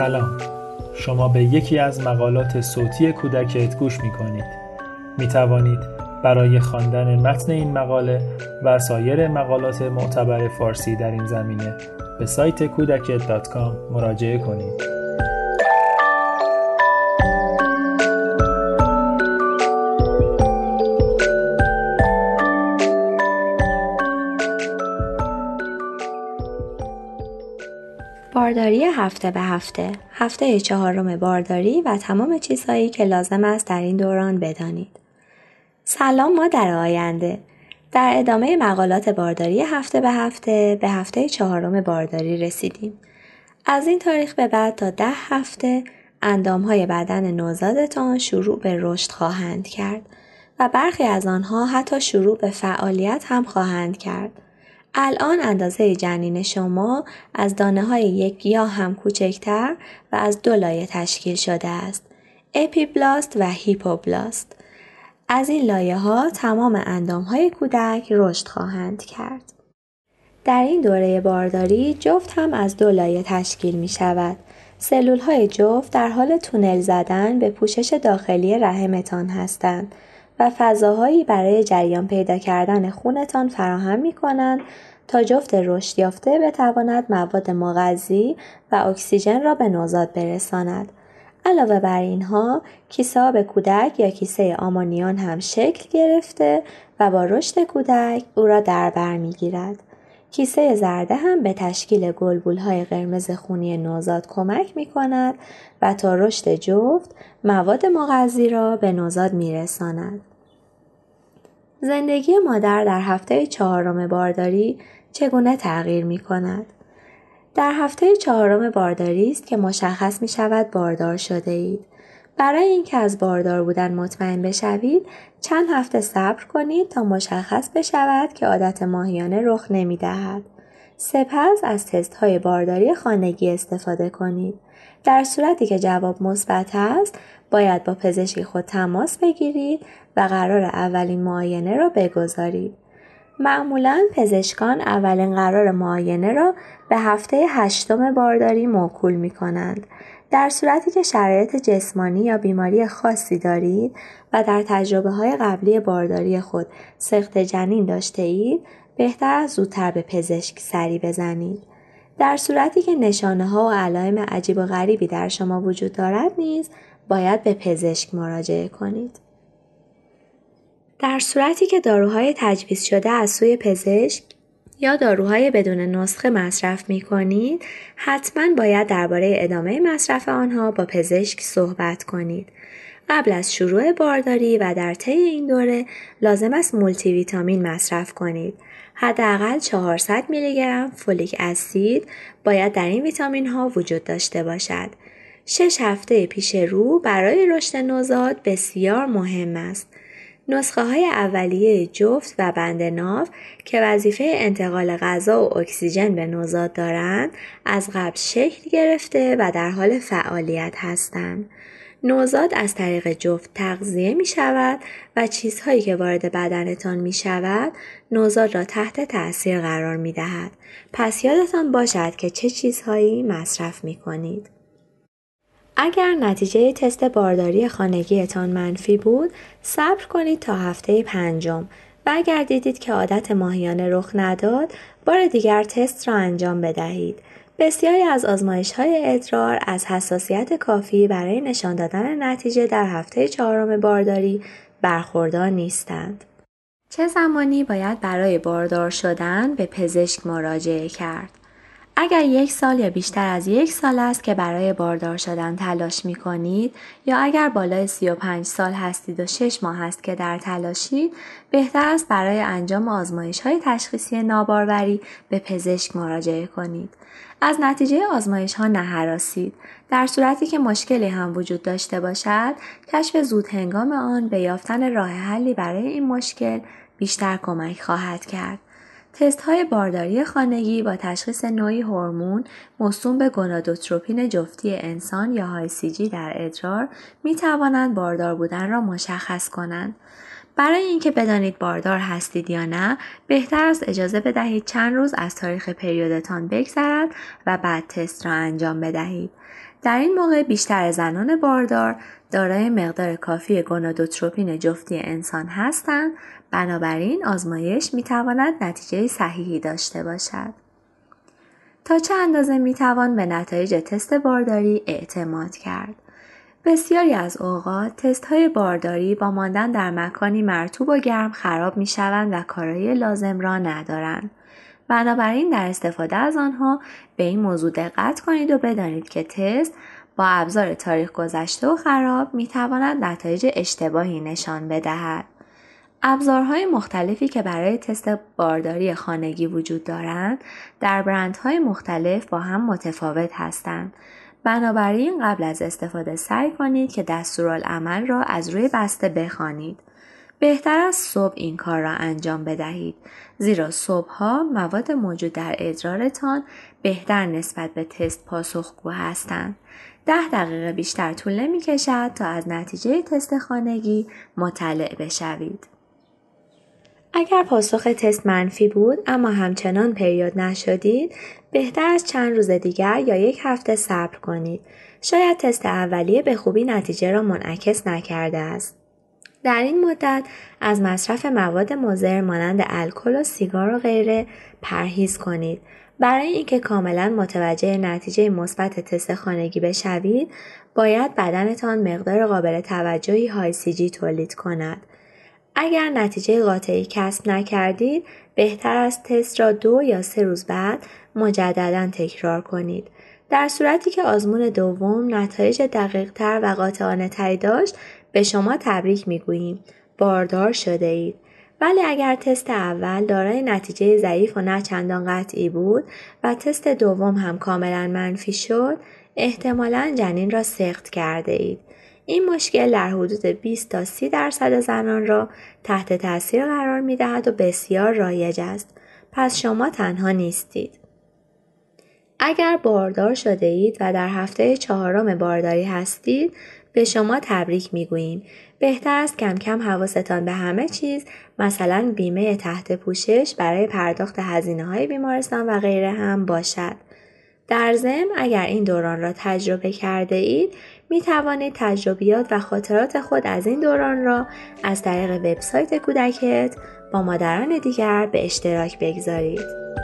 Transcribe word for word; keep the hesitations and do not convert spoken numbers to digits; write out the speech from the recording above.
سلام، شما به یکی از مقالات صوتی کودکت گوش می کنید. می توانید برای خواندن متن این مقاله و سایر مقالات معتبر فارسی در این زمینه به سایت کودکت دات کام مراجعه کنید. بارداری هفته به هفته، هفته چهارم بارداری و تمام چیزهایی که لازم است در این دوران بدانید. سلام مادر آینده. در ادامه مقالات بارداری هفته به هفته به هفته چهارم بارداری رسیدیم. از این تاریخ به بعد تا ده هفته اندامهای بدن نوزادتان شروع به رشد خواهند کرد و برخی از آنها حتی شروع به فعالیت هم خواهند کرد. الان اندازه جنین شما از دانه های یک گیاه هم کوچکتر و از دو لایه تشکیل شده است. اپیبلاست و هیپوبلاست. از این لایه ها تمام اندام های کودک رشد خواهند کرد. در این دوره بارداری جفت هم از دو لایه تشکیل می شود. سلول های جفت در حال تونل زدن به پوشش داخلی رحمتان هستند و فضاهایی برای جریان پیدا کردن خونتان فراهم می کنند تا جفت رشد یافته بتواند مواد مغذی و اکسیژن را به نوزاد برساند. علاوه بر اینها، کیسه آب کودک یا کیسه آمونیون هم شکل گرفته و با رشد کودک او را در بر می گیرد. کیسه زرده هم به تشکیل گلبولهای قرمز خونی نوزاد کمک می کند و تا رشد جفت مواد مغذی را به نوزاد می رساند. زندگی مادر در هفته چهارم بارداری چگونه تغییر می کند؟ در هفته چهارم بارداری است که مشخص می شود باردار شده اید. برای اینکه از باردار بودن مطمئن بشوید، چند هفته صبر کنید تا مشخص بشود که عادت ماهیانه رخ نمی دهد. سپس از تست های بارداری خانگی استفاده کنید. در صورتی که جواب مثبت است، باید با پزشک خود تماس بگیرید و قرار اولین معاینه را بگذارید. معمولاً پزشکان اولین قرار معاینه را به هفته هشتم بارداری موکول می کنند. در صورتی که شرایط جسمانی یا بیماری خاصی دارید و در تجربه های قبلی بارداری خود سقط جنین داشته اید، بهتر است زودتر به پزشک سری بزنید. در صورتی که نشانه ها و علائم عجیب و غریبی در شما وجود دارد نیز باید به پزشک مراجعه کنید. در صورتی که داروهای تجویز شده از سوی پزشک یا داروهای بدون نسخه مصرف می کنید، حتما باید درباره ادامه مصرف آنها با پزشک صحبت کنید. قبل از شروع بارداری و در طی این دوره لازم است مولتی ویتامین مصرف کنید. حداقل چهارصد میلی گرم فولیک اسید باید در این ویتامین ها وجود داشته باشد. شش هفته پیش رو برای رشد نوزاد بسیار مهم است. نسخه های اولیه جفت و بند ناف که وظیفه انتقال غذا و اکسیژن به نوزاد دارند از قبل شکل گرفته و در حال فعالیت هستند. نوزاد از طریق جفت تغذیه می شود و چیزهایی که وارد بدنتان می شود نوزاد را تحت تأثیر قرار می دهد. پس یادتان باشد که چه چیزهایی مصرف می کنید. اگر نتیجه تست بارداری خانگیتان منفی بود، صبر کنید تا هفته پنجم و اگر دیدید که عادت ماهیانه رخ نداد، بار دیگر تست را انجام بدهید. بسیاری از آزمایش‌های ادرار از حساسیت کافی برای نشان دادن نتیجه در هفته چهارم بارداری برخوردار نیستند. چه زمانی باید برای باردار شدن به پزشک مراجعه کرد؟ اگر یک سال یا بیشتر از یک سال است که برای باردار شدن تلاش می کنید یا اگر بالای سی و پنج سال هستید و شش ماه است که در تلاشید، بهتر است برای انجام آزمایش‌های تشخیصی ناباروری به پزشک مراجعه کنید. از نتیجه آزمایش‌ها نهراسید. در صورتی که مشکلی هم وجود داشته باشد، کشف زود هنگام آن به یافتن راه حلی برای این مشکل بیشتر کمک خواهد کرد. تست های بارداری خانگی با تشخیص نوعی هورمون موسوم به گونادوتروپین جفتی انسان یا های سی جی در ادرار می توانند باردار بودن را مشخص کنند. برای اینکه بدانید باردار هستید یا نه، بهتر است اجازه بدهید چند روز از تاریخ پریودتان بگذرد و بعد تست را انجام بدهید. در این موقع بیشتر زنان باردار دارای مقدار کافی گونادوتروپین جفتی انسان هستند، بنابراین آزمایش میتواند نتیجه صحیحی داشته باشد. تا چه اندازه میتوان به نتایج تست بارداری اعتماد کرد؟ بسیاری از اوقات تست های بارداری با ماندن در مکانی مرطوب و گرم خراب می شوند و کارایی لازم را ندارند. بنابراین در استفاده از آنها به این موضوع دقت کنید و بدانید که تست با ابزار تاریخ گذشته و خراب می تواند نتایج اشتباهی نشان بدهد. ابزارهای مختلفی که برای تست بارداری خانگی وجود دارند در برندهای مختلف با هم متفاوت هستند. بنابراین قبل از استفاده سعی کنید که دستورالعمل را از روی بسته بخوانید. بهتر است صبح این کار را انجام بدهید، زیرا صبحها مواد موجود در ادرارتان بهتر نسبت به تست پاسخگو هستند. ده دقیقه بیشتر طول نمی کشد تا از نتیجه تست خانگی مطلع بشوید. اگر پاسخ تست منفی بود اما همچنان پریود نشدید، بهتر از چند روز دیگر یا یک هفته صبر کنید. شاید تست اولیه به خوبی نتیجه را منعکس نکرده است. در این مدت از مصرف مواد مضر مانند الکل و سیگار و غیره پرهیز کنید. برای اینکه کاملا متوجه نتیجه مثبت تست خانگی بشوید، باید بدنتان مقدار قابل توجهی های سی جی تولید کند. اگر نتیجه قاطعی کسب نکردید، بهتر است تست را دو یا سه روز بعد مجددا تکرار کنید. در صورتی که آزمون دوم نتایج دقیق تر و قاطعانه تری داشت، به شما تبریک میگوییم، باردار شده اید. ولی اگر تست اول دارای نتیجه ضعیف و نه چندان قطعی بود و تست دوم هم کاملا منفی شد، احتمالاً جنین را سقط کرده اید. این مشکل در حدود بیست تا سی درصد زنان را تحت تاثیر قرار می دهد و بسیار رایج است. پس شما تنها نیستید. اگر باردار شده اید و در هفته چهارم بارداری هستید، به شما تبریک می گوییم. بهتر است کم کم حواستان به همه چیز، مثلا بیمه تحت پوشش برای پرداخت هزینه های بیمارستان و غیره هم باشد. در ضمن اگر این دوران را تجربه کرده اید، می توانید تجربیات و خاطرات خود از این دوران را از طریق وبسایت کودکت با مادران دیگر به اشتراک بگذارید.